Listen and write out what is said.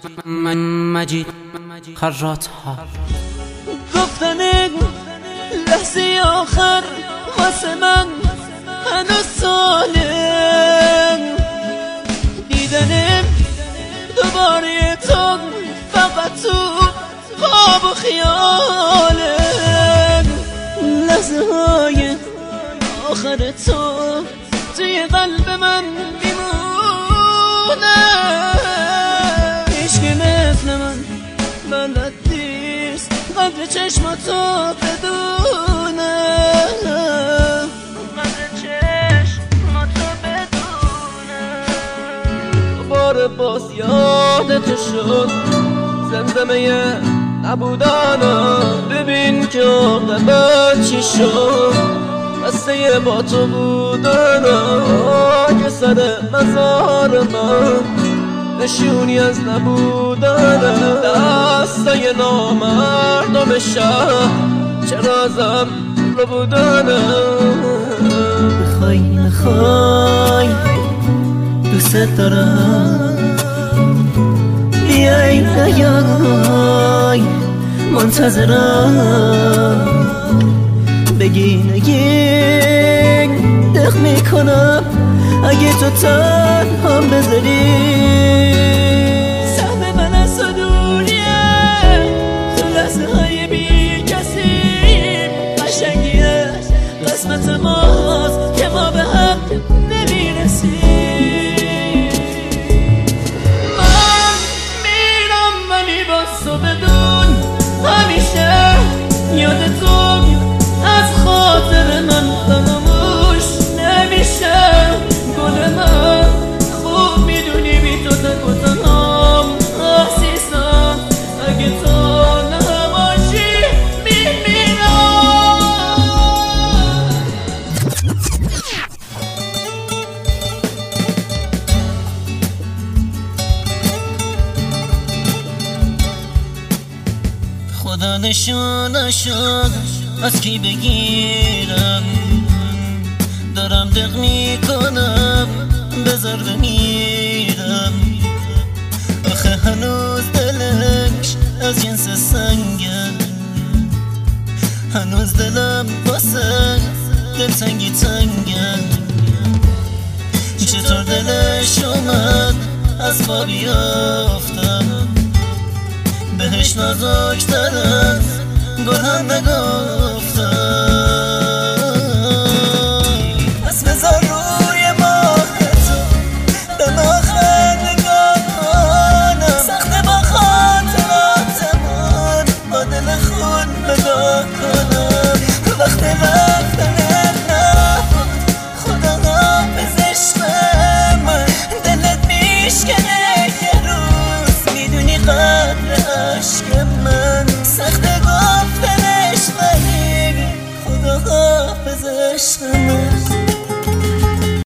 مجید خرات ها گفتن لحظه آخر واسه من هنوز ساله، دیدن دوباره تو فقط تو خواب و خیاله، لحظه های آخر تو توی قلب من میمونه، هیچکی مثل من بلد نیست قدر چشماتو بدونه، قدر چشماتو بدونه. دوباره باز یادت شد زمزمه نبودنم، ببین که عاقبت چی شد، بسته با تو بودنم که سر مزار من نشونی از نبودنم، دستای نامردم شهر چرا ازم رو بودنم. میخوای میخوای دوست دارم، بیای نیای منتظرم، بگی نگی دق میکنم اگه تو تنها بذاری، سهم من از تو دوریه تو لحظه های بی کسی، قشنگیه قسمت ماست که ما به هم نمیرسیم، من میرم ولی با تو بدون همیشه یاد تو از خاطر من فراموش نمیشه، گل من خوب میدونی بی تو تک و تنهام عزیزم، اگه تو نباشی میمیرم. خدا نشون شد از کی بگیرم، دارم دق میکنم بذار بمیرم، آخه هنوز دلش از جنس سنگه، هنوز دلم واسه دلتنگی تنگه، چطور دلش اومد از خواب یافتم، بهش نازک‌تر از گل هم نگفتم، پس بذار روی ماه تو به ما نگاه کنم، سخته با خاطراتمون با دل خود نگاه کنم، وقت